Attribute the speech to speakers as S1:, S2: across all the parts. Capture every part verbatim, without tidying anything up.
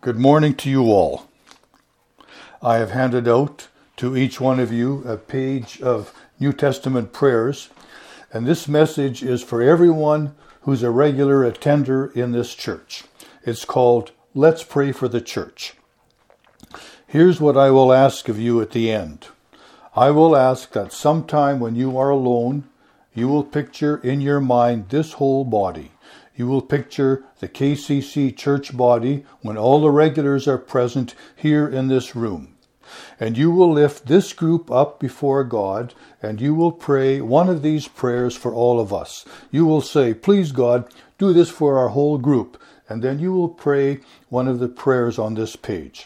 S1: Good morning to you all. I have handed out to each one of you a page of New Testament prayers, and this message is for everyone who's a regular attender in this church. It's called Let's Pray for the Church. Here's what I will ask of you at the end. I will ask that sometime when you are alone, you will picture in your mind this whole body. You will picture the K C C church body when all the regulars are present here in this room. And you will lift this group up before God, and you will pray one of these prayers for all of us. You will say, please God, do this for our whole group. And then you will pray one of the prayers on this page.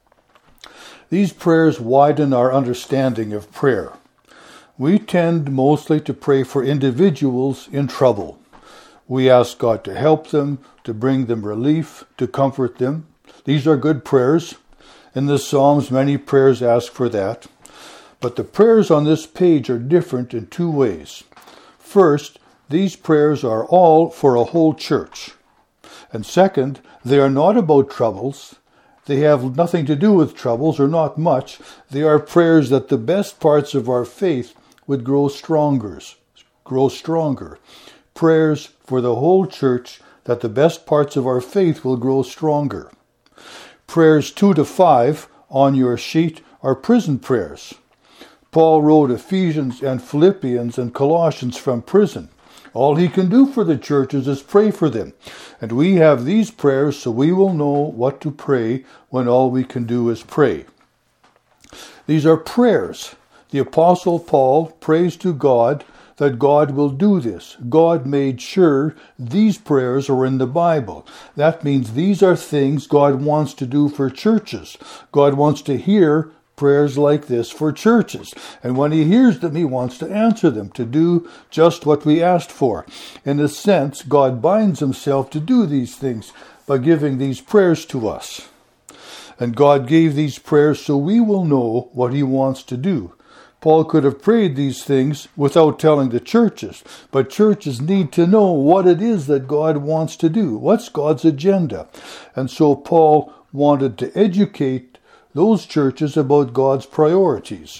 S1: These prayers widen our understanding of prayer. We tend mostly to pray for individuals in trouble. We ask God to help them, to bring them relief, to comfort them. These are good prayers. In the Psalms, many prayers ask for that. But the prayers on this page are different in two ways. First, these prayers are all for a whole church. And second, they are not about troubles. They have nothing to do with troubles, or not much. They are prayers that the best parts of our faith would grow stronger. Grow stronger. Prayers for the whole church that the best parts of our faith will grow stronger. Prayers two to five on your sheet are prison prayers. Paul wrote Ephesians and Philippians and Colossians from prison. All he can do for the churches is pray for them. And we have these prayers so we will know what to pray when all we can do is pray. These are prayers. The Apostle Paul prays to God that God will do this. God made sure these prayers are in the Bible. That means these are things God wants to do for churches. God wants to hear prayers like this for churches. And when he hears them, he wants to answer them, to do just what we asked for. In a sense, God binds himself to do these things by giving these prayers to us. And God gave these prayers so we will know what he wants to do. Paul could have prayed these things without telling the churches, but churches need to know what it is that God wants to do. What's God's agenda? And so Paul wanted to educate those churches about God's priorities,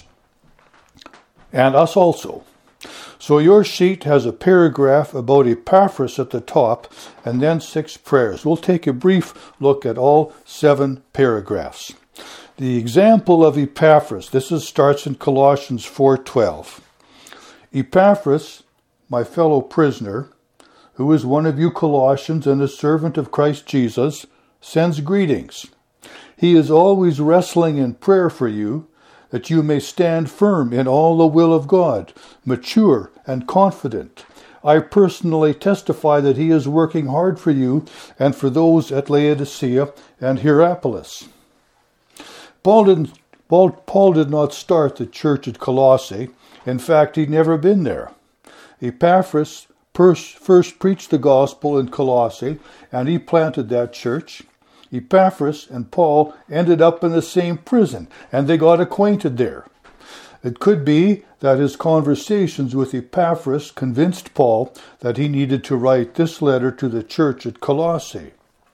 S1: and us also. So your sheet has a paragraph about Epaphras at the top, and then six prayers. We'll take a brief look at all seven paragraphs. The example of Epaphras, this is, starts in Colossians four twelve. Epaphras, my fellow prisoner, who is one of you Colossians and a servant of Christ Jesus, sends greetings. He is always wrestling in prayer for you, that you may stand firm in all the will of God, mature and confident. I personally testify that he is working hard for you and for those at Laodicea and Hierapolis. Paul, didn't, Paul, Paul did not start the church at Colossae. In fact, he'd never been there. Epaphras first, first preached the gospel in Colossae, and he planted that church. Epaphras and Paul ended up in the same prison, and they got acquainted there. It could be that his conversations with Epaphras convinced Paul that he needed to write this letter to the church at Colossae.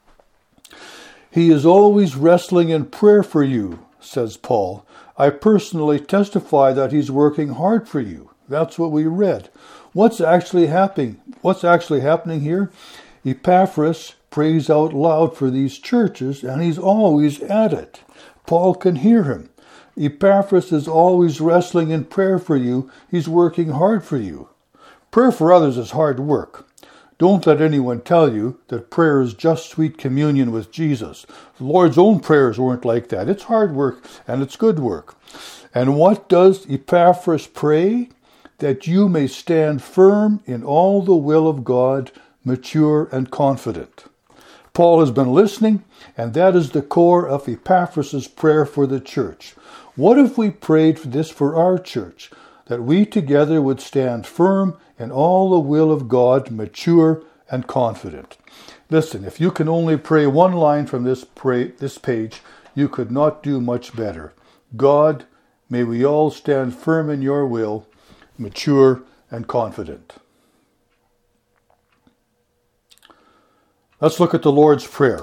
S1: He is always wrestling in prayer for you, says Paul. I personally testify that he's working hard for you. That's what we read. What's actually happening? What's actually happening here? Epaphras prays out loud for these churches, and he's always at it. Paul can hear him. Epaphras is always wrestling in prayer for you. He's working hard for you. Prayer for others is hard work. Don't let anyone tell you that prayer is just sweet communion with Jesus. The Lord's own prayers weren't like that. It's hard work, and it's good work. And what does Epaphras pray? That you may stand firm in all the will of God, mature and confident. Paul has been listening, and that is the core of Epaphras' prayer for the church. What if we prayed for this for our church? That we together would stand firm in all the will of God, mature and confident. Listen, if you can only pray one line from this, pray, this page, you could not do much better. God, may we all stand firm in your will, mature and confident. Let's look at the Lord's Prayer.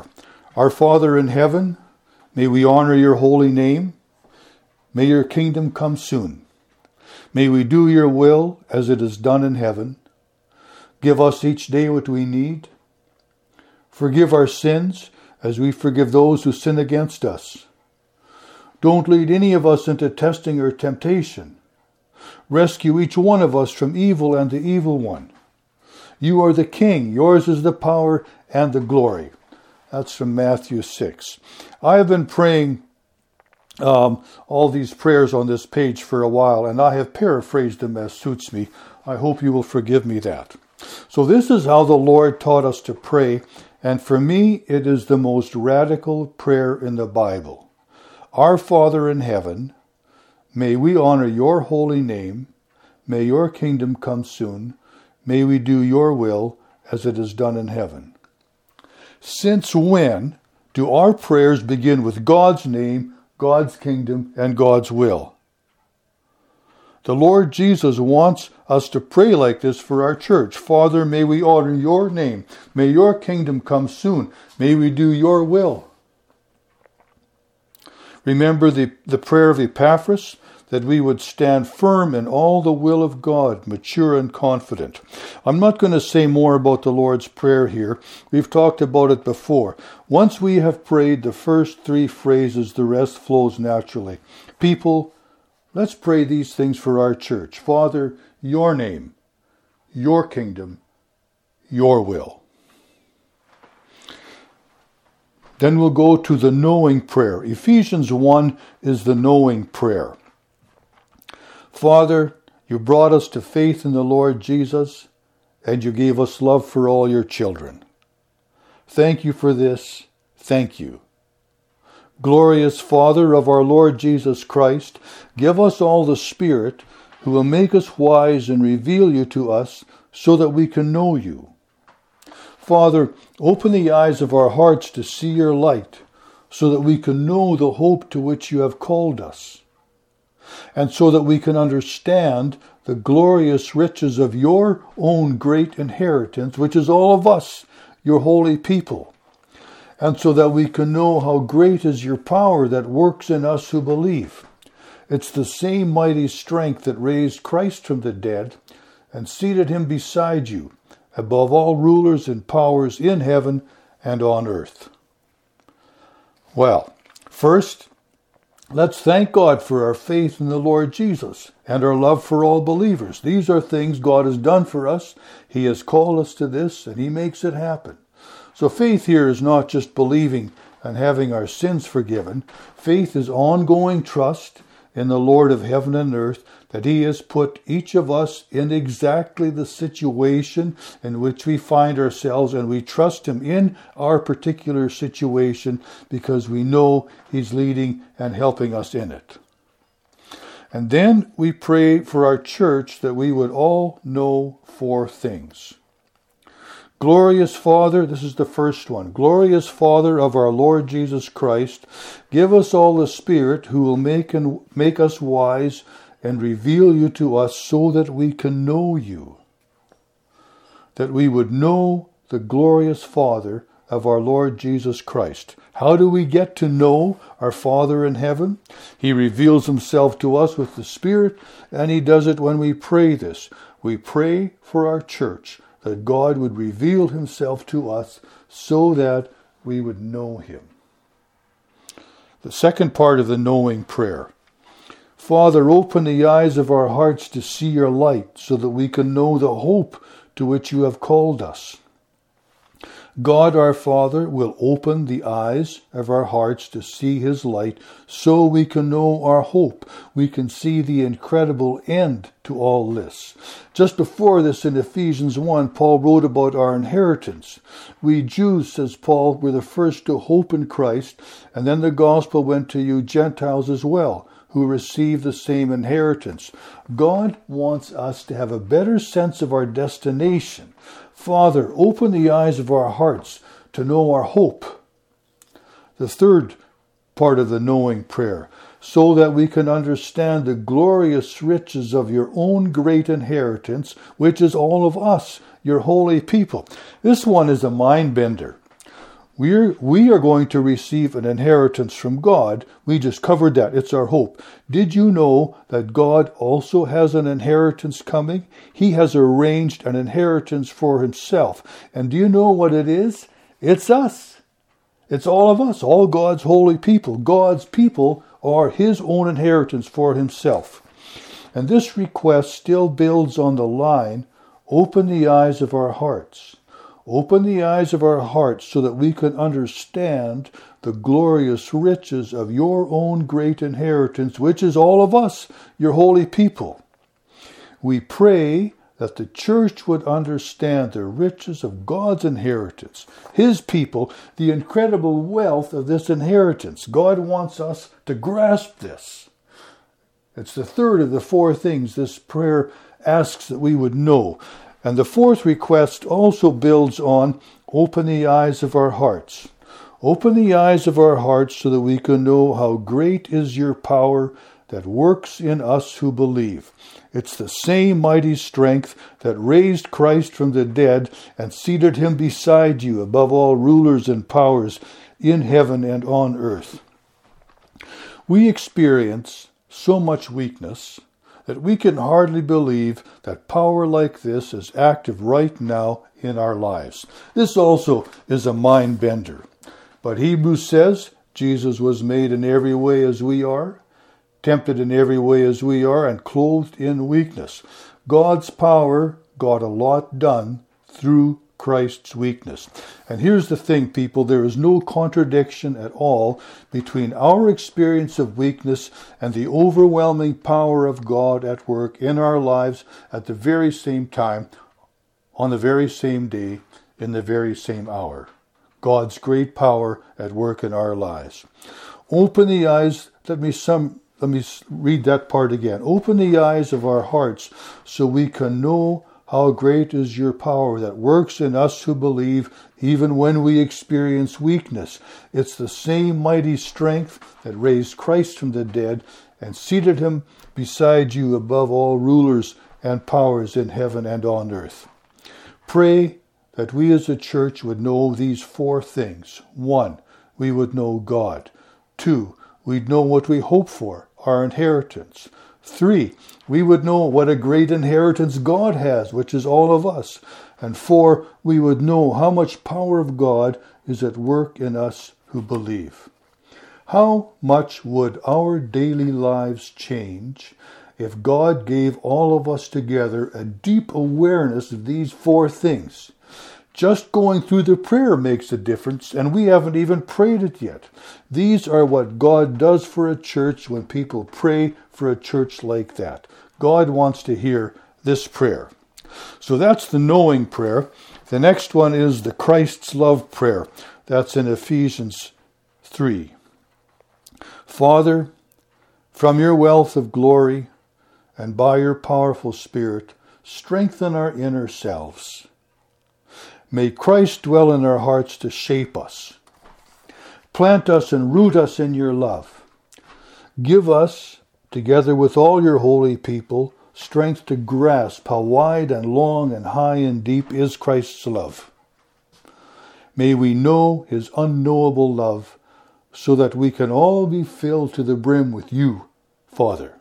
S1: Our Father in heaven, may we honor your holy name. May your kingdom come soon. May we do your will as it is done in heaven. Give us each day what we need. Forgive our sins as we forgive those who sin against us. Don't lead any of us into testing or temptation. Rescue each one of us from evil and the evil one. You are the King. Yours is the power and the glory. That's from Matthew six. I have been praying um, all these prayers on this page for a while, and I have paraphrased them as suits me. I hope you will forgive me that. So this is how the Lord taught us to pray, and for me it is the most radical prayer in the Bible. Our Father in heaven, may we honor your holy name. May your kingdom come soon. May we do your will as it is done in heaven. Since when do our prayers begin with God's name, God's kingdom, and God's will? The Lord Jesus wants us to pray like this for our church. Father, may we honor your name. May your kingdom come soon. May we do your will. Remember the, the prayer of Epaphras, that we would stand firm in all the will of God, mature and confident. I'm not going to say more about the Lord's Prayer here. We've talked about it before. Once we have prayed the first three phrases, the rest flows naturally. People, let's pray these things for our church. Father, your name, your kingdom, your will. Then we'll go to the knowing prayer. Ephesians one is the knowing prayer. Father, you brought us to faith in the Lord Jesus, and you gave us love for all your children. Thank you for this. Thank you. Glorious Father of our Lord Jesus Christ, give us all the Spirit who will make us wise and reveal you to us so that we can know you. Father, open the eyes of our hearts to see your light so that we can know the hope to which you have called us, and so that we can understand the glorious riches of your own great inheritance, which is all of us, your holy people, and so that we can know how great is your power that works in us who believe. It's the same mighty strength that raised Christ from the dead and seated him beside you, above all rulers and powers in heaven and on earth. Well, first, let's thank God for our faith in the Lord Jesus and our love for all believers. These are things God has done for us. He has called us to this, and he makes it happen. So faith here is not just believing and having our sins forgiven. Faith is ongoing trust in the Lord of heaven and earth, that he has put each of us in exactly the situation in which we find ourselves, and we trust him in our particular situation because we know he's leading and helping us in it. And then we pray for our church that we would all know four things. Glorious Father, this is the first one. Glorious Father of our Lord Jesus Christ, give us all the Spirit who will make and make us wise and reveal you to us so that we can know you. That we would know the glorious Father of our Lord Jesus Christ. How do we get to know our Father in heaven? He reveals himself to us with the Spirit, and he does it when we pray this. We pray for our church, that God would reveal himself to us so that we would know him. The second part of the knowing prayer. Father, open the eyes of our hearts to see your light so that we can know the hope to which you have called us. God our Father will open the eyes of our hearts to see his light so we can know our hope. We can see the incredible end to all this. Just before this in Ephesians one, Paul wrote about our inheritance. We Jews, says Paul, were the first to hope in Christ, and then the gospel went to you Gentiles as well, who receive the same inheritance. God wants us to have a better sense of our destination. Father, open the eyes of our hearts to know our hope. The third part of the knowing prayer, so that we can understand the glorious riches of your own great inheritance, which is all of us, your holy people. This one is a mind bender. We're, we are going to receive an inheritance from God. We just covered that. It's our hope. Did you know that God also has an inheritance coming? He has arranged an inheritance for himself. And do you know what it is? It's us. It's all of us, all God's holy people. God's people are his own inheritance for himself. And this request still builds on the line, open the eyes of our hearts. Open the eyes of our hearts so that we can understand the glorious riches of your own great inheritance, which is all of us, your holy people. We pray that the church would understand the riches of God's inheritance, his people, the incredible wealth of this inheritance. God wants us to grasp this. It's the third of the four things this prayer asks that we would know. And the fourth request also builds on open the eyes of our hearts. Open the eyes of our hearts so that we can know how great is your power that works in us who believe. It's the same mighty strength that raised Christ from the dead and seated him beside you above all rulers and powers in heaven and on earth. We experience so much weakness that we can hardly believe that power like this is active right now in our lives. This also is a mind bender. But Hebrews says Jesus was made in every way as we are, tempted in every way as we are, and clothed in weakness. God's power got a lot done through Christ's weakness. And here's the thing, people, there is no contradiction at all between our experience of weakness and the overwhelming power of God at work in our lives at the very same time, on the very same day, in the very same hour. God's great power at work in our lives. Open the eyes, let me some let me read that part again. Open the eyes of our hearts so we can know how great is your power that works in us who believe, even when we experience weakness. It's the same mighty strength that raised Christ from the dead and seated him beside you above all rulers and powers in heaven and on earth. Pray that we as a church would know these four things. One, we would know God. Two, we'd know what we hope for, our inheritance. Three, we would know what a great inheritance God has, which is all of us. And four, we would know how much power of God is at work in us who believe. How much would our daily lives change if God gave all of us together a deep awareness of these four things? Just going through the prayer makes a difference, and we haven't even prayed it yet. These are what God does for a church when people pray for a church like that. God wants to hear this prayer. So that's the knowing prayer. The next one is the Christ's love prayer. That's in Ephesians three. Father, from your wealth of glory and by your powerful Spirit, strengthen our inner selves. May Christ dwell in our hearts to shape us. Plant us and root us in your love. Give us, together with all your holy people, strength to grasp how wide and long and high and deep is Christ's love. May we know his unknowable love so that we can all be filled to the brim with you, Father.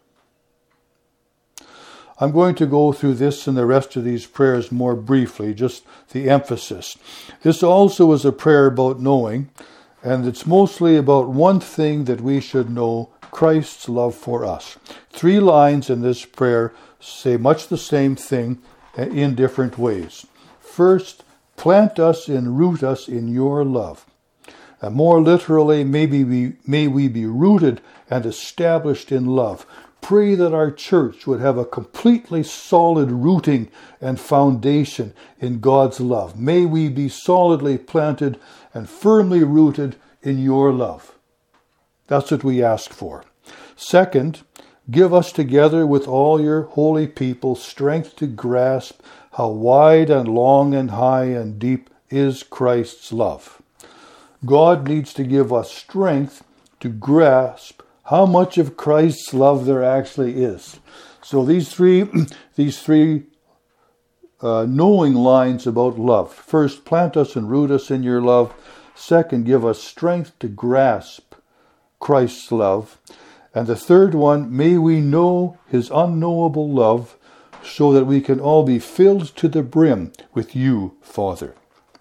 S1: I'm going to go through this and the rest of these prayers more briefly, just the emphasis. This also is a prayer about knowing, and it's mostly about one thing that we should know, Christ's love for us. Three lines in this prayer say much the same thing in different ways. First, plant us and root us in your love. And more literally, maybe we, may we be rooted and established in love. Pray that our church would have a completely solid rooting and foundation in God's love. May we be solidly planted and firmly rooted in your love. That's what we ask for. Second, give us together with all your holy people strength to grasp how wide and long and high and deep is Christ's love. God needs to give us strength to grasp how much of Christ's love there actually is. So these three, these three uh, knowing lines about love. First, plant us and root us in your love. Second, give us strength to grasp Christ's love. And the third one, may we know his unknowable love so that we can all be filled to the brim with you, Father.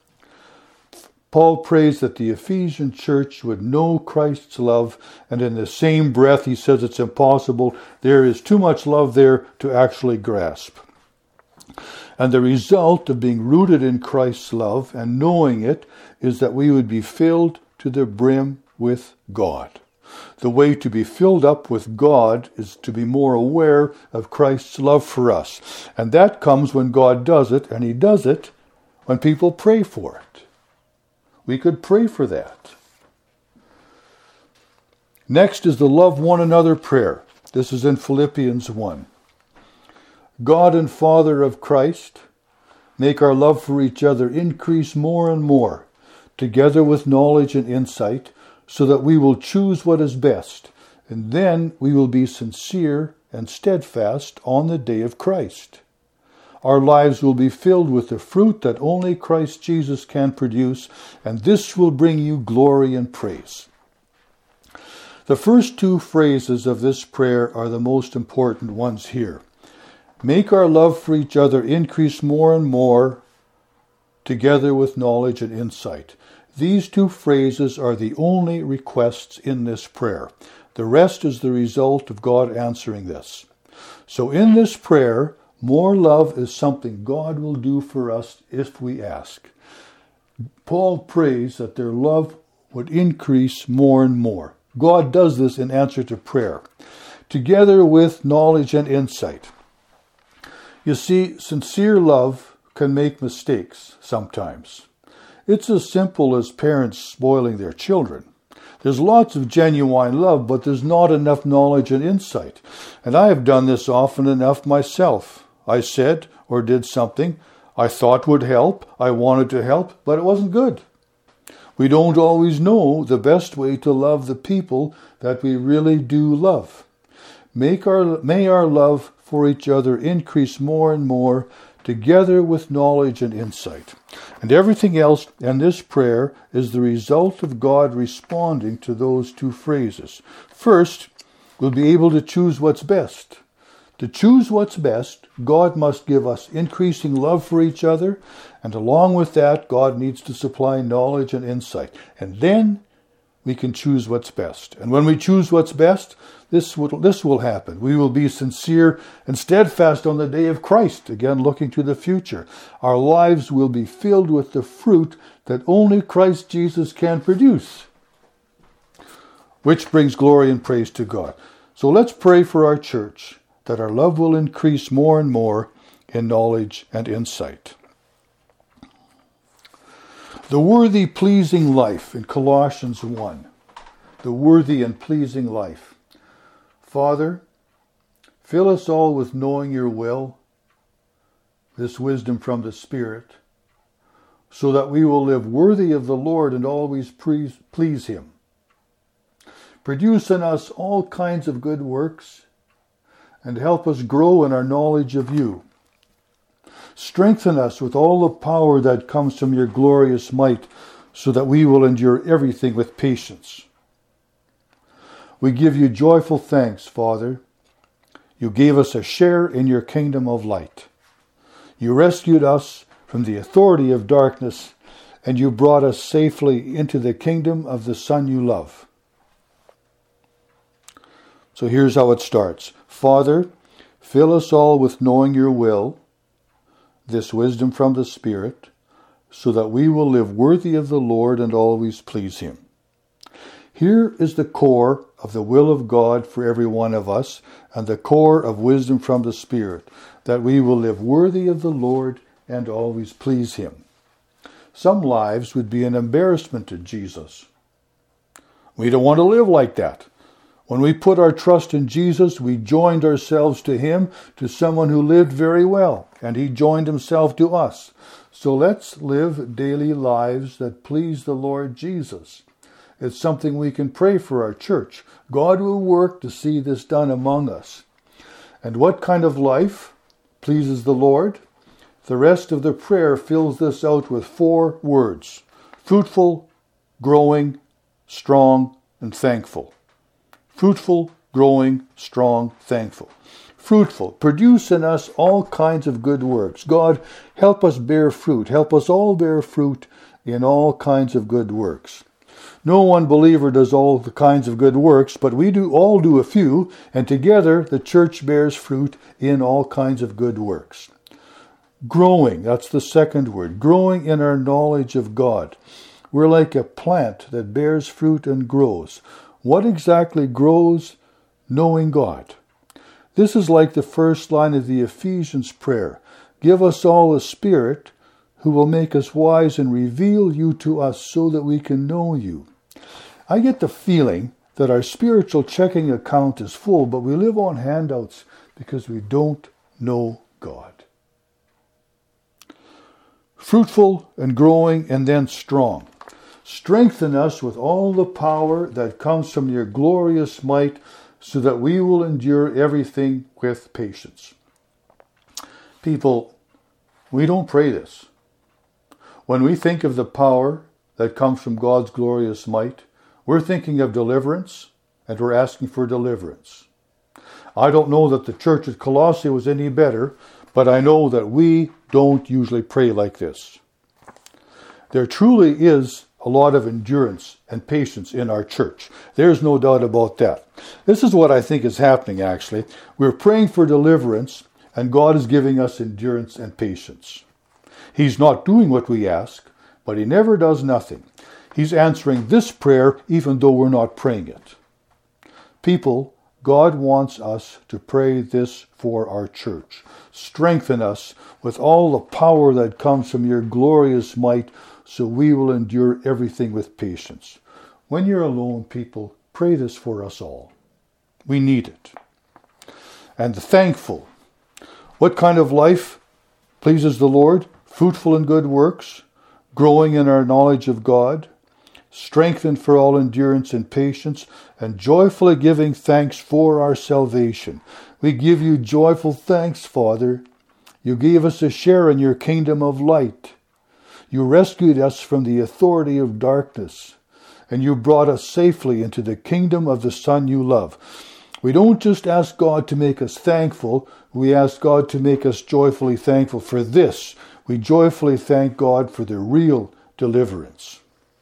S1: Paul prays that the Ephesian church would know Christ's love, and in the same breath he says it's impossible. There is too much love there to actually grasp. And the result of being rooted in Christ's love and knowing it is that we would be filled to the brim with God. The way to be filled up with God is to be more aware of Christ's love for us. And that comes when God does it, and he does it when people pray for it. We could pray for that. Next is the love one another prayer. This is in Philippians one. God and Father of Christ, make our love for each other increase more and more, together with knowledge and insight, so that we will choose what is best, and then we will be sincere and steadfast on the day of Christ. Our lives will be filled with the fruit that only Christ Jesus can produce, and this will bring you glory and praise. The first two phrases of this prayer are the most important ones here. Make our love for each other increase more and more, together with knowledge and insight. These two phrases are the only requests in this prayer. The rest is the result of God answering this. So in this prayer, more love is something God will do for us if we ask. Paul prays that their love would increase more and more. God does this in answer to prayer, together with knowledge and insight. You see, sincere love can make mistakes sometimes. It's as simple as parents spoiling their children. There's lots of genuine love, but there's not enough knowledge and insight. And I have done this often enough myself. I said or did something I thought would help, I wanted to help, but it wasn't good. We don't always know the best way to love the people that we really do love. Make our, may our love for each other increase more and more, together with knowledge and insight. And everything else in this prayer is the result of God responding to those two phrases. First, we'll be able to choose what's best. To choose what's best, God must give us increasing love for each other, and along with that, God needs to supply knowledge and insight. And then we can choose what's best. And when we choose what's best, this will, this will happen. We will be sincere and steadfast on the day of Christ, again looking to the future. Our lives will be filled with the fruit that only Christ Jesus can produce, which brings glory and praise to God. So let's pray for our church, that our love will increase more and more in knowledge and insight. The worthy, pleasing life in Colossians one. The worthy and pleasing life. Father, fill us all with knowing your will, this wisdom from the Spirit, so that we will live worthy of the Lord and always please, please him. Produce in us all kinds of good works, and help us grow in our knowledge of you. Strengthen us with all the power that comes from your glorious might, so that we will endure everything with patience. We give you joyful thanks, Father. You gave us a share in your kingdom of light. You rescued us from the authority of darkness, and you brought us safely into the kingdom of the Son you love. So here's how it starts. Father, fill us all with knowing your will, this wisdom from the Spirit, so that we will live worthy of the Lord and always please him. Here is the core of the will of God for every one of us, and the core of wisdom from the Spirit, that we will live worthy of the Lord and always please him. Some lives would be an embarrassment to Jesus. We don't want to live like that. When we put our trust in Jesus, we joined ourselves to him, to someone who lived very well, and he joined himself to us. So let's live daily lives that please the Lord Jesus. It's something we can pray for our church. God will work to see this done among us. And what kind of life pleases the Lord? The rest of the prayer fills this out with four words: fruitful, growing, strong, and thankful. Fruitful, growing, strong, thankful. Fruitful. Produce in us all kinds of good works. God, help us bear fruit. Help us all bear fruit in all kinds of good works. No one believer does all the kinds of good works, but we do all do a few, and together the church bears fruit in all kinds of good works. Growing, that's the second word. Growing in our knowledge of God. We're like a plant that bears fruit and grows. What exactly grows? Knowing God. This is like the first line of the Ephesians prayer. Give us all a Spirit who will make us wise and reveal you to us so that we can know you. I get the feeling that our spiritual checking account is full, but we live on handouts because we don't know God. Fruitful and growing and then strong. Strengthen us with all the power that comes from your glorious might, so that we will endure everything with patience. People, we don't pray this. When we think of the power that comes from God's glorious might, we're thinking of deliverance, and we're asking for deliverance. I don't know that the church at Colossae was any better, but I know that we don't usually pray like this. There truly is a lot of endurance and patience in our church. There's no doubt about that. This is what I think is happening, actually. We're praying for deliverance, and God is giving us endurance and patience. He's not doing what we ask, but he never does nothing. He's answering this prayer even though we're not praying it. People, God wants us to pray this for our church. Strengthen us with all the power that comes from your glorious might, so we will endure everything with patience. When you're alone, people, pray this for us all. We need it. And the thankful. What kind of life pleases the Lord? Fruitful in good works, growing in our knowledge of God, strengthened for all endurance and patience, and joyfully giving thanks for our salvation. We give you joyful thanks, Father. You gave us a share in your kingdom of light. You rescued us from the authority of darkness, and you brought us safely into the kingdom of the Son you love. We don't just ask God to make us thankful, we ask God to make us joyfully thankful for this. We joyfully thank God for the real deliverance.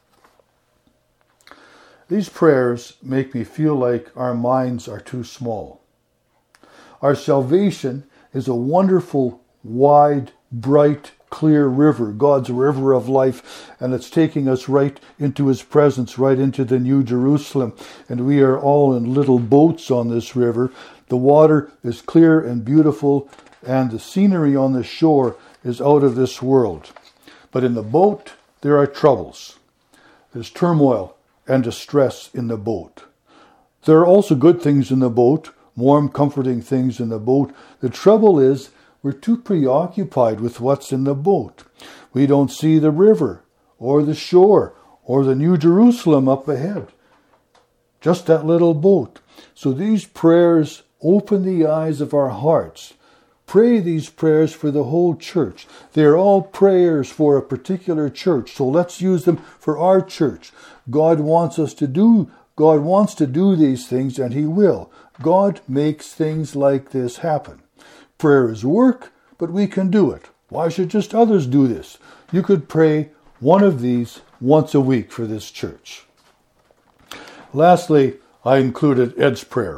S1: These prayers make me feel like our minds are too small. Our salvation is a wonderful, wide, bright, clear river, God's river of life, and it's taking us right into his presence, right into the New Jerusalem, and we are all in little boats on this river. The water is clear and beautiful, and the scenery on the shore is out of this world. But in the boat, there are troubles. There's turmoil and distress in the boat. There are also good things in the boat, warm, comforting things in the boat. The trouble is, we're too preoccupied with what's in the boat. We don't see the river, or the shore, or the New Jerusalem up ahead. Just that little boat. So these prayers open the eyes of our hearts. Pray these prayers for the whole church. They're all prayers for a particular church, so let's use them for our church. God wants us to do, God wants to do these things, and he will. God makes things like this happen. Prayer is work, but we can do it. Why should just others do this? You could pray one of these once a week for this church. Lastly, I included Ed's prayer.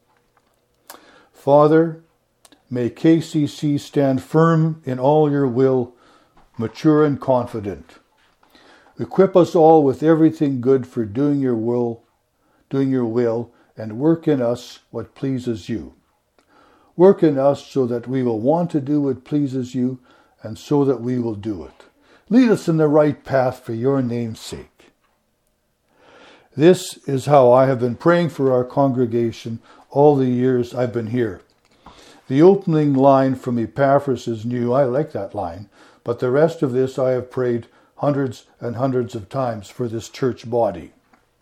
S1: Father, may K C C stand firm in all your will, mature and confident. Equip us all with everything good for doing your will, doing your will, and work in us what pleases you. Work in us so that we will want to do what pleases you, and so that we will do it. Lead us in the right path for your name's sake. This is how I have been praying for our congregation all the years I've been here. The opening line from Epaphras is new. I like that line. But the rest of this I have prayed hundreds and hundreds of times for this church body.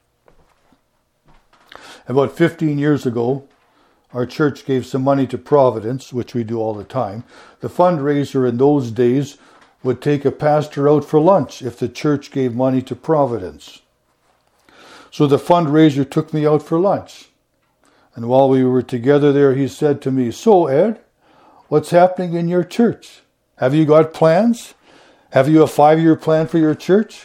S1: About fifteen years ago, our church gave some money to Providence, which we do all the time. The fundraiser in those days would take a pastor out for lunch if the church gave money to Providence. So the fundraiser took me out for lunch. And while we were together there, he said to me, "So, Ed, what's happening in your church? Have you got plans? Have you a five-year plan for your church?"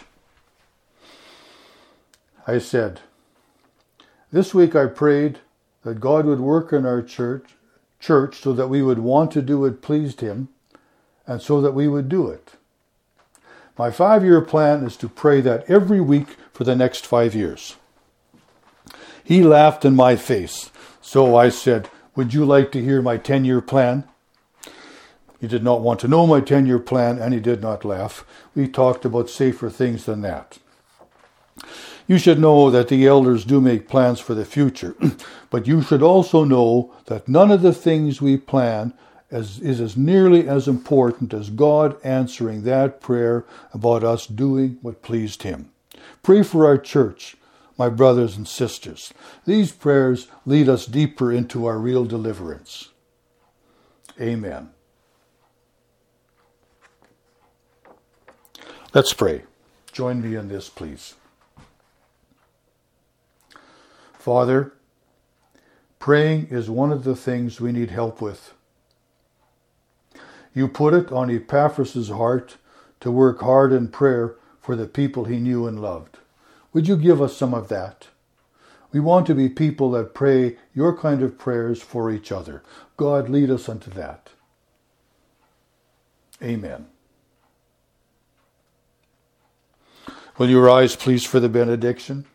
S1: I said, "This week I prayed that God would work in our church, church so that we would want to do what pleased him, and so that we would do it. My five-year plan is to pray that every week for the next five years. He laughed in my face. So I said, "Would you like to hear my ten-year plan?" He did not want to know my ten-year plan, and he did not laugh. We talked about safer things than that. You should know that the elders do make plans for the future, but you should also know that none of the things we plan is, is as nearly as important as God answering that prayer about us doing what pleased him. Pray for our church, my brothers and sisters. These prayers lead us deeper into our real deliverance. Amen. Let's pray. Join me in this, please. Father, praying is one of the things we need help with. You put it on Epaphras' heart to work hard in prayer for the people he knew and loved. Would you give us some of that? We want to be people that pray your kind of prayers for each other. God, lead us unto that. Amen. Will you rise, please, for the benediction?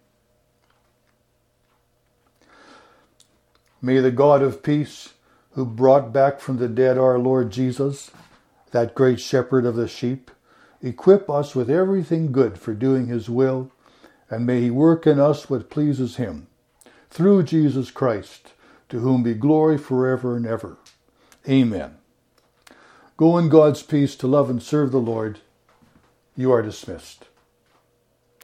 S1: May the God of peace, who brought back from the dead our Lord Jesus, that great shepherd of the sheep, equip us with everything good for doing his will, and may he work in us what pleases him, through Jesus Christ, to whom be glory forever and ever. Amen. Go in God's peace to love and serve the Lord. You are dismissed.